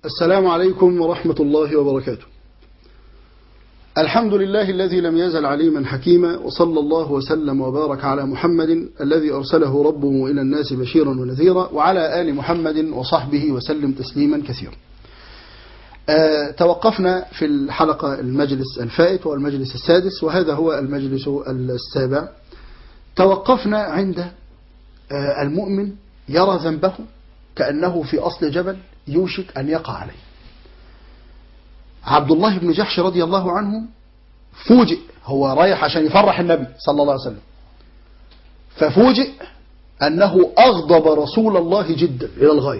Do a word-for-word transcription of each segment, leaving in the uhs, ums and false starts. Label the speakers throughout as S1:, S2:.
S1: السلام عليكم ورحمة الله وبركاته. الحمد لله الذي لم يزل عليما حكيما، وصلى الله وسلم وبارك على محمد الذي أرسله ربه إلى الناس بشيرا ونذيرا، وعلى آل محمد وصحبه وسلم تسليما كثيرا. أه توقفنا في الحلقة المجلس الفائت والمجلس السادس، وهذا هو المجلس السابع. توقفنا عند أه المؤمن يرى ذنبه كأنه في أصل جبل يوشك أن يقع عليه. عبد الله بن جحش رضي الله عنه فوجئ، هو رايح عشان يفرح النبي صلى الله عليه وسلم، ففوجئ أنه أغضب رسول الله جدا إلى الغاية.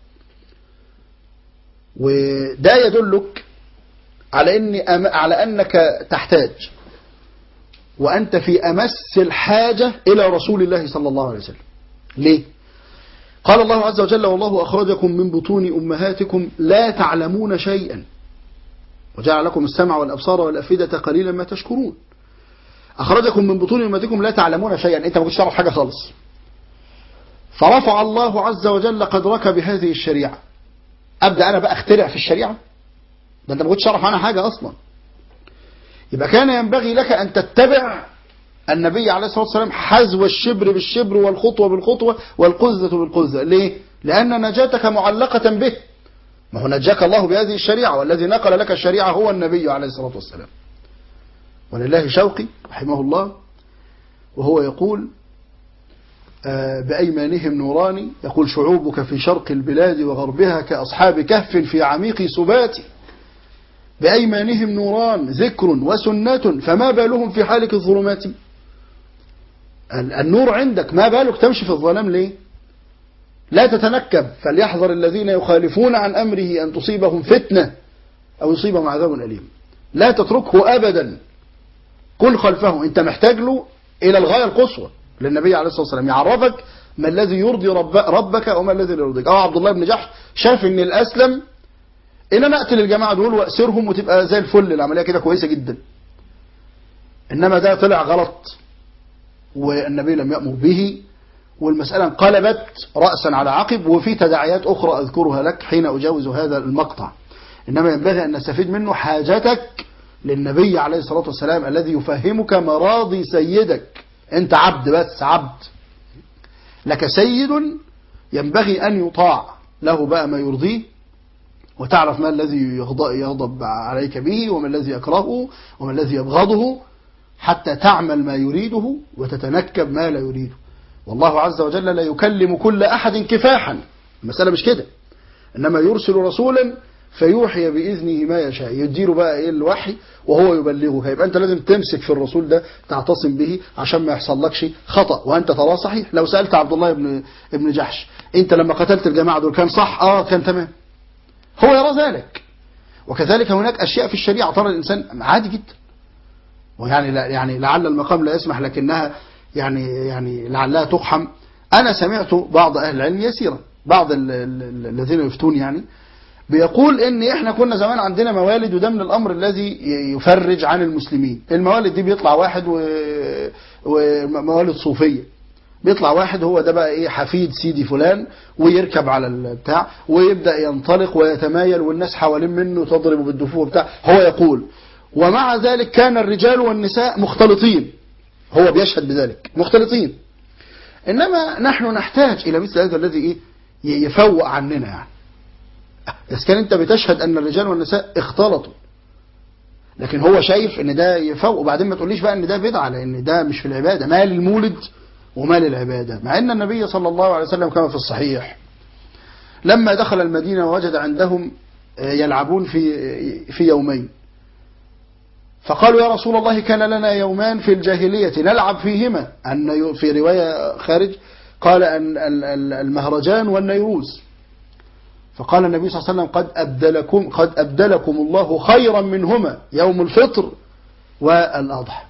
S1: وده يدلك على أن على أنك تحتاج وأنت في أمس الحاجة إلى رسول الله صلى الله عليه وسلم. ليه؟ قال الله عز وجل: والله أخرجكم من بطون أمهاتكم لا تعلمون شيئا وجعل لكم السمع والأبصار والأفئدة قليلا ما تشكرون. أخرجكم من بطون أمهاتكم لا تعلمون شيئا، أنت ما كنتش تعرف حاجة خالص، فرفع الله عز وجل قدرك بهذه الشريعة. أبدأ أنا بقى أخترع في الشريعة؟ ده أنت ما كنتش تعرف عنها حاجة أصلا. يبقى كان ينبغي لك أن تتبع النبي عليه الصلاة والسلام حذو الشبر بالشبر والخطوة بالخطوة والقذة بالقذة. ليه؟ لأن نجاتك معلقة به. ما هو نجاك الله بهذه الشريعة، والذي نقل لك الشريعة هو النبي عليه الصلاة والسلام. ولله شوقي رحمه الله وهو يقول: بأيمانهم نوران، يقول: شعوبك في شرق البلاد وغربها كأصحاب كهف في عميق سبات. بأيمانهم نوران ذكر وسنة، فما بالهم في حالك الظلمات. النور عندك، ما بالك تمشي في الظلام ليه؟ لا تتنكب، فليحذر الذين يخالفون عن أمره أن تصيبهم فتنة أو يصيبهم عذاب أليم. لا تتركه أبدا، كن خلفه. أنت محتاج له إلى الغاية القصوى للنبي عليه الصلاة والسلام، يعرفك ما الذي يرضي رب ربك وما الذي لا يرضيك. أو عبد الله بن جحش شاف إن الأسلم إن أنا أقتل الجماعة دول وأسرهم وتبقى زي الفل، العملية كده كويسة جدا. إنما ده طلع غلط، والنبي لم يأمر به، والمسألة انقلبت رأسا على عقب. وفي تداعيات أخرى أذكرها لك حين أجاوز هذا المقطع. إنما ينبغي أن نستفيد منه حاجتك للنبي عليه الصلاة والسلام الذي يفهمك مراضي سيدك. أنت عبد، بس عبد، لك سيد ينبغي أن يطاع له بقى ما يرضيه، وتعرف ما الذي يغضب عليك به وما الذي يكرهه وما الذي يبغضه، حتى تعمل ما يريده وتتنكب ما لا يريده. والله عز وجل لا يكلم كل أحد كفاحا، المسألة مش كده، إنما يرسل رسولا فيوحي بإذنه ما يشاء، يديله بقى إيه الوحي وهو يبلغه. يبقى أنت لازم تمسك في الرسول ده، تعتصم به عشان ما يحصل لكش خطأ وأنت تراه صحيح. لو سألت عبد الله بن ابن جحش: أنت لما قتلت الجماعة دول كان صح؟ آه كان تمام. هو يرى ذلك. وكذلك هناك أشياء في الشريعة ترى الإنسان عادي جدا، ويعني لا يعني لعل المقام لا يسمح، لكنها يعني يعني لعلها تقحم. أنا سمعت بعض أهل العلم يسيرا، بعض الذين يفتون يعني، بيقول إن إحنا كنا زمان عندنا موالد، وده من الأمر الذي يفرج عن المسلمين. الموالد دي بيطلع واحد و... وموالد صوفية، بيطلع واحد هو ده بقى إيه حفيد سيدي فلان، ويركب على البتاع ويبدأ ينطلق ويتمايل، والناس حوالين منه تضرب بالدفوع بتاع. هو يقول: ومع ذلك كان الرجال والنساء مختلطين. هو بيشهد بذلك، مختلطين. إنما نحن نحتاج إلى مثل هذا الذي إيه يفوق عننا. يعني إذا كان أنت بتشهد أن الرجال والنساء اختلطوا، لكن هو شايف أن ده يفوق. وبعدين ما تقوليش بقى أن ده بدعة، لأن ده مش في العبادة. ما للمولد وما للعبادة. مع أن النبي صلى الله عليه وسلم كما في الصحيح لما دخل المدينة ووجد عندهم يلعبون في في يومين، فقالوا: يا رسول الله كان لنا يومان في الجاهلية نلعب فيهما. أن في رواية خارج قال أن المهرجان والنيروز. فقال النبي صلى الله عليه وسلم: قد أبدلكم قد أبدلكم الله خيرا منهما يوم الفطر والأضحى.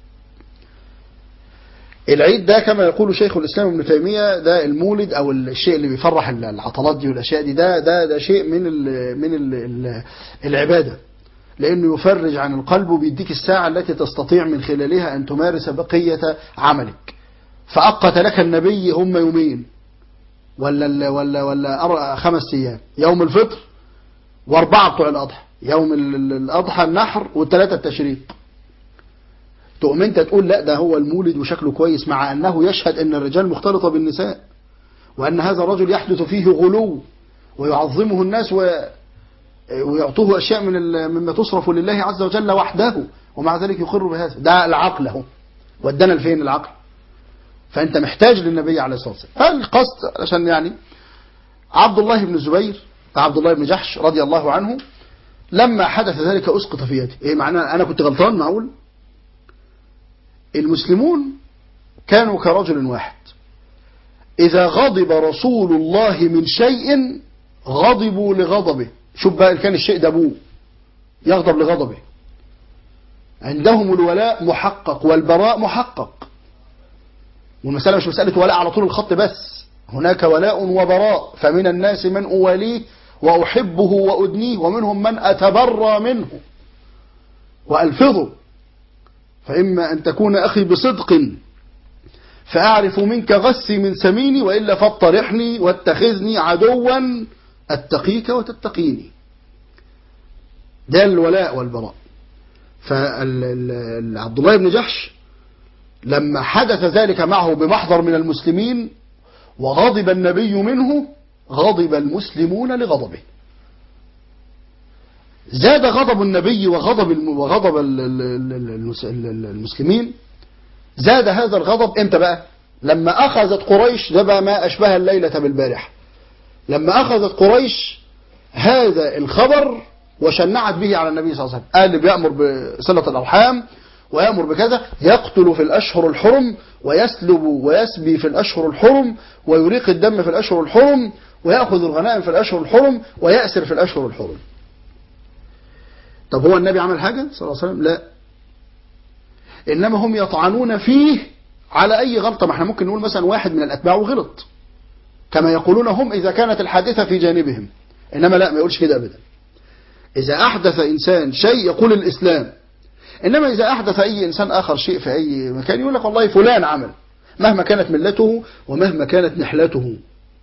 S1: العيد ده كما يقول شيخ الإسلام ابن تيمية، ده المولد أو الشيء اللي بيفرح العطلات دي والأشياء دي، ده ده ده شيء من ال من ال العبادة، لأنه يفرج عن القلب وبيديك الساعة التي تستطيع من خلالها أن تمارس بقية عملك. فأقت لك النبي هم يومين ولا ولا ولا خمس أيام: يوم الفطر واربعة بتوع الاضحى، يوم الاضحى النحر والثلاثة التشريق. تقوم انت تقول لا ده هو المولد وشكله كويس، مع انه يشهد ان الرجال مختلطة بالنساء، وان هذا الرجل يحدث فيه غلو ويعظمه الناس ويعطوه اشياء من مما تصرف لله عز وجل وحده، ومع ذلك يقر بهذا. ده العقل اهو، ودنا لفين العقل؟ فانت محتاج للنبي عليه الصلاه والسلام. فالقصد عشان يعني عبد الله بن الزبير عبد الله بن جحش رضي الله عنه لما حدث ذلك اسقط في يده. ايه معناه؟ انا كنت غلطان؟ معقول؟ المسلمون كانوا كرجل واحد، اذا غضب رسول الله من شيء غضبوا لغضبه. شوف بقى، كان الشيء ده ابوه يغضب لغضبه. عندهم الولاء محقق والبراء محقق، والمسألة مش مسألة ولاء على طول الخط بس، هناك ولاء وبراء. فمن الناس من أواليه وأحبه وأدنيه، ومنهم من أتبرى منه وألفظه. فإما أن تكون أخي بصدق فأعرف منك غسي من سميني، وإلا فاطرحني واتخذني عدوا أتقيك وتتقيني. ده الولاء والبراء. فعبد الله بن جحش لما حدث ذلك معه بمحضر من المسلمين وغضب النبي منه، غضب المسلمون لغضبه. زاد غضب النبي وغضب وغضب المسلمين. زاد هذا الغضب امتى بقى؟ لما أخذت قريش، ده بقى ما أشبه الليلة بالبارحة، لما أخذت قريش هذا الخبر وشنعت به على النبي صلى الله عليه وسلم. قال اللي بيأمر بصلة الأرحام ويأمر بكذا يقتل في الأشهر الحرم، ويسلب ويسبي في الأشهر الحرم، ويريق الدم في الأشهر الحرم، ويأخذ الغنائم في الأشهر الحرم، ويأسر في الأشهر الحرم. طب هو النبي عمل حاجة صلى الله عليه وسلم؟ لا، إنما هم يطعنون فيه على أي غلطة. ما احنا ممكن نقول مثلا واحد من الأتباع غلط كما يقولون هم إذا كانت الحادثة في جانبهم، إنما لا، ما يقولش كده أبدا. إذا أحدث إنسان شيء يقول الإسلام، إنما إذا أحدث أي إنسان آخر شيء في أي مكان يقول لك والله فلان عمل، مهما كانت ملته ومهما كانت نحلته.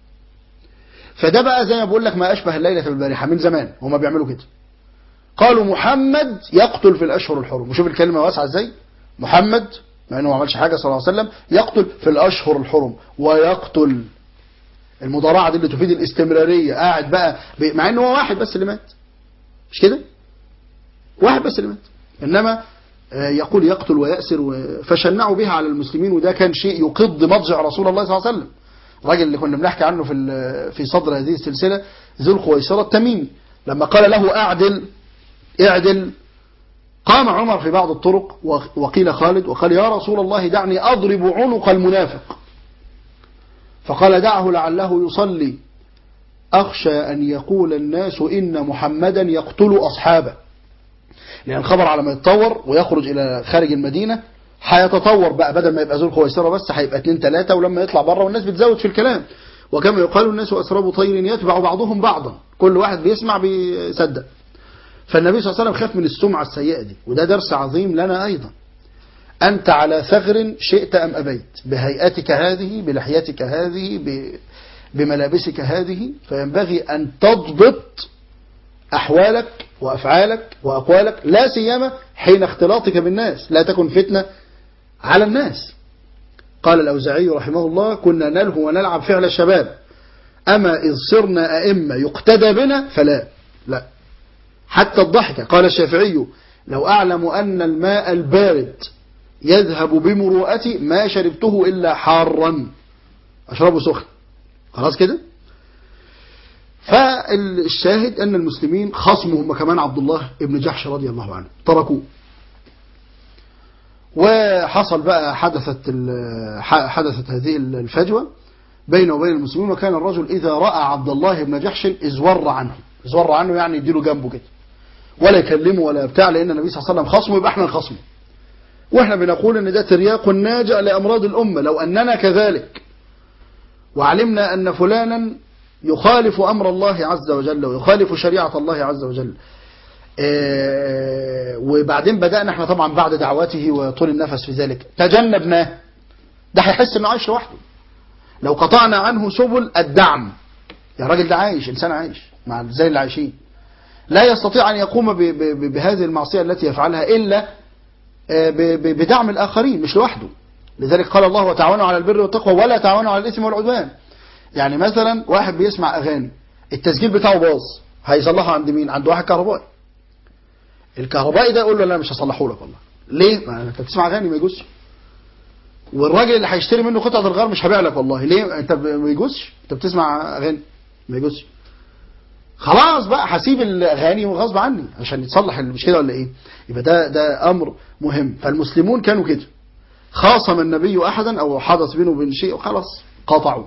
S1: فده بقى زي ما بقول لك ما أشبه الليلة بالبارحة. من زمان هما بيعملوا كده، قالوا محمد يقتل في الأشهر الحرم. وشوف الكلمة واسعة إزاي، محمد مع أنه ما عملش حاجة صلى الله عليه وسلم يقتل في الأشهر الحرم. ويقتل المضارعة دي اللي تفيد الاستمرارية، قاعد بقى مع أنه هو واحد بس اللي مات، مش كده؟ واحد بس اللي مات، إنما يقول يقتل ويأسر. فشنعوا بها على المسلمين، وده كان شيء يقض مضجع رسول الله صلى الله عليه وسلم. الراجل اللي كنا بنحكي عنه في في صدر هذه السلسلة ذو الخويصرة التميمي، لما قال له أعدل اعدل، قام عمر في بعض الطرق وقيل خالد وقال يا رسول الله دعني أضرب عنق المنافق، فقال دعه لعله يصلي، أخشى أن يقول الناس إن محمدا يقتل أصحابه. لأن الخبر على ما يتطور ويخرج إلى خارج المدينة هيتطور بقى، بدل ما يبقى ذو الخويصرة بس هيبقى اتنين تلاتة، ولما يطلع بره والناس بتزود في الكلام. وكما يقال الناس أسراب طير يتبع بعضهم بعضا، كل واحد بيسمع بيصدق. فالنبي صلى الله عليه وسلم خاف من السمعة السيئة دي، وده درس عظيم لنا أيضا. أنت على ثغر شئت أم أبيت، بهيئتك هذه، بلحيتك هذه، بملابسك هذه، فينبغي أن تضبط أحوالك وأفعالك وأقوالك، لا سيما حين اختلاطك بالناس، لا تكن فتنة على الناس. قال الأوزاعي رحمه الله كنا نلهو ونلعب فعل الشباب، أما إذ صرنا أئمة يقتدى بنا فلا لا حتى الضحكة. قال الشافعي لو أعلم أن الماء البارد يذهب بمروءتي ما شربته إلا حارا، أشربه سخن. خلاص كده. فالشاهد أن المسلمين خصمهم كمان عبد الله ابن جحش رضي الله عنه تركوه، وحصل بقى حدثت حدثت هذه الفجوة بينه وبين المسلمين. وكان الرجل إذا رأى عبد الله بن جحش ازور عنه، ازور عنه يعني يديله جنبه كده ولا يكلمه ولا بتاع، لأن النبي صلى الله عليه وسلم خصمه يبقى احنا نخصمه. واحنا بنقول ان ده ترياق ناجع لأمراض الأمة. لو أننا كذلك وعلمنا أن فلانا يخالف أمر الله عز وجل ويخالف شريعة الله عز وجل، اه وبعدين بدأنا احنا طبعا بعد دعوته وطول النفس في ذلك تجنبناه، ده هيحس انه عايش لوحده. لو قطعنا عنه سبل الدعم، يا راجل ده عايش، انسان عايش مع زي اللي عايشين، لا يستطيع أن يقوم بهذه المعصية التي يفعلها إلا بدعم الآخرين مش لوحده. لذلك قال الله وتعاونوا على البر والتقوى ولا تعاونوا على الإثم والعدوان. يعني مثلا واحد بيسمع أغاني التسجيل بتاعه باظ، هيصلحه عند مين؟ عند واحد كهربائي. الكهربائي ده يقول له لا مش هصلحه لك والله. ليه؟ ما انت بتسمع أغاني ما يجوزش. والراجل اللي هيشتري منه قطعة الغار مش هبيع لك والله. ليه؟ انت ما يجوزش، انت بتسمع أغاني ما يجوزش. خلاص بقى هسيب الاغاني وغصب عني عشان يتصلح، مش كده ولا ايه؟ يبقى ده ده امر مهم. فالمسلمون كانوا كده، خاصم النبي احدا او حدث بينه وبين شيء وخلاص قاطعوا.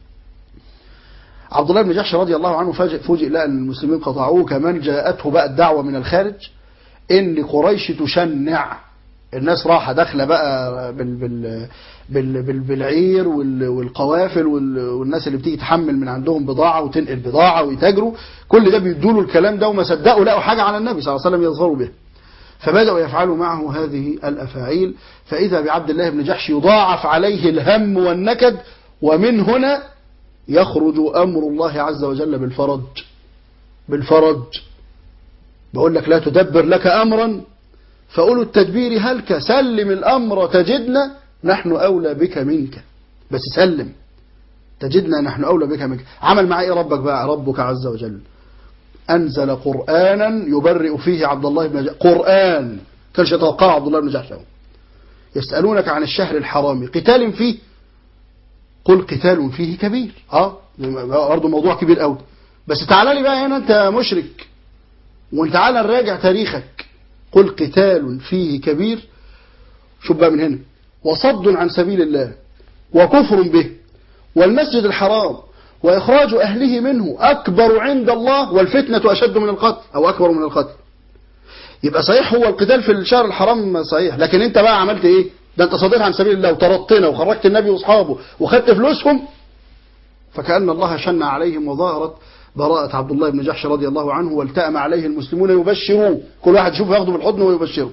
S1: عبد الله بن جحش رضي الله عنه فاجئ فوجئ لقى ان المسلمين قطعوه. كمان جاءته بقى الدعوه من الخارج ان قريش تشنع الناس، راحه داخله بقى بال بال بال بال بالعير والقوافل والناس اللي بتيجي تحمل من عندهم بضاعه وتنقل بضاعه ويتاجروا، كل ده بيدوا له الكلام ده وما صدقوا لقوا حاجه على النبي صلى الله عليه وسلم يظهروا به، فبداوا يفعلوا معه هذه الافاعيل. فاذا بعبد الله بن جحش يضاعف عليه الهم والنكد، ومن هنا يخرج امر الله عز وجل بالفرج. بالفرج بقول لك لا تدبر لك امرا فأولو التدبير هلك، سلم الأمر تجدنا نحن أولى بك منك. بس سلم تجدنا نحن أولى بك منك. عمل معي إيه ربك بقى؟ ربك عز وجل أنزل قرآنا يبرئ فيه عبد الله بن جحش. قرآن كانش يتوقع عبد الله بن جحش. يسألونك عن الشهر الحرام قتال فيه قل قتال فيه كبير. اه برضه موضوع كبير قوي، بس تعالى لي بقى هنا انت مشرك وانت تعالى نراجع تاريخك. قل قتال فيه كبير، شوف بقى من هنا، وصد عن سبيل الله وكفر به والمسجد الحرام وإخراج أهله منه أكبر عند الله والفتنة أشد من القتل أو أكبر من القتل. يبقى صحيح هو القتال في الشهر الحرام صحيح، لكن انت بقى عملت ايه؟ ده انت صديت عن سبيل الله وطردتنا وخرجت النبي واصحابه وخدت فلوسهم، فكأن الله شن عليهم وظهرت براءة عبد الله بن جحش رضي الله عنه، والتأم عليه المسلمون يبشروه، كل واحد يشوفه ياخده بالحضن ويبشره.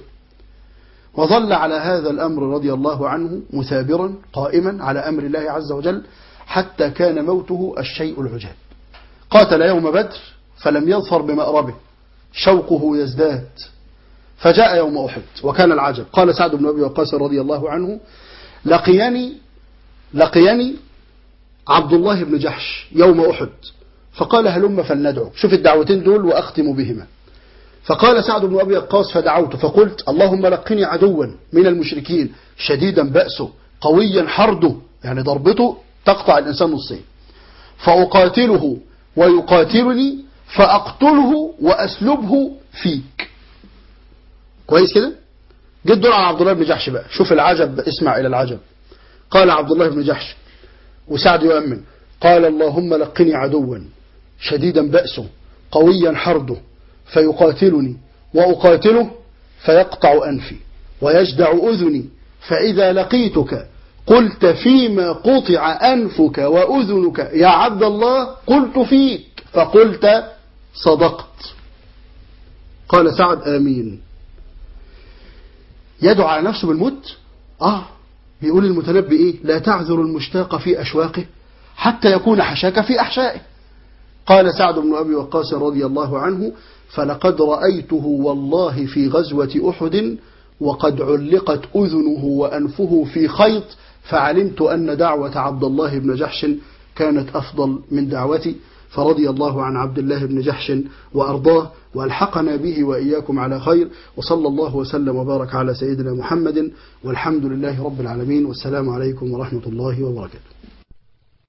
S1: وظل على هذا الأمر رضي الله عنه مثابرا قائما على أمر الله عز وجل حتى كان موته الشيء العجاب. قاتل يوم بدر فلم يظفر بمأربه، شوقه يزداد، فجاء يوم أحد وكان العجب. قال سعد بن أبي وقاص رضي الله عنه لقيني لقيني عبد الله بن جحش يوم أحد فقال هلم فلندعو. شوف الدعوتين دول وأختم بهما. فقال سعد بن أبي وقاص فدعوت فقلت اللهم لقني عدوا من المشركين شديدا بأسه قويا حرده، يعني ضربته تقطع الإنسان نصين، فأقاتله ويقاتلني فأقتله وأسلبه فيك. كويس كده؟ جيت دور على عبد الله بن جحش بقى، شوف العجب، اسمع إلى العجب. قال عبد الله بن جحش وسعد يؤمن، قال اللهم لقني عدوا شديدا بأسه قويا حرده فيقاتلني وأقاتله فيقطع أنفي ويجدع أذني، فإذا لقيتك قلت فيما قطع أنفك وأذنك يا عبد الله قلت فيك فقلت صدقت. قال سعد آمين. يدعو على نفسه بالموت. آه بيقول المتنبي إيه؟ لا تعذر المشتاق في أشواقه حتى يكون حشاك في أحشائه. قال سعد بن أبي وقاص رضي الله عنه فلقد رأيته والله في غزوة أحد وقد علقت أذنه وأنفه في خيط، فعلمت أن دعوة عبد الله بن جحش كانت أفضل من دعوتي، فرضي الله عن عبد الله بن جحش وأرضاه والحقنا به وإياكم على خير، وصلى الله وسلم وبارك على سيدنا محمد، والحمد لله رب العالمين، والسلام عليكم ورحمة الله وبركاته.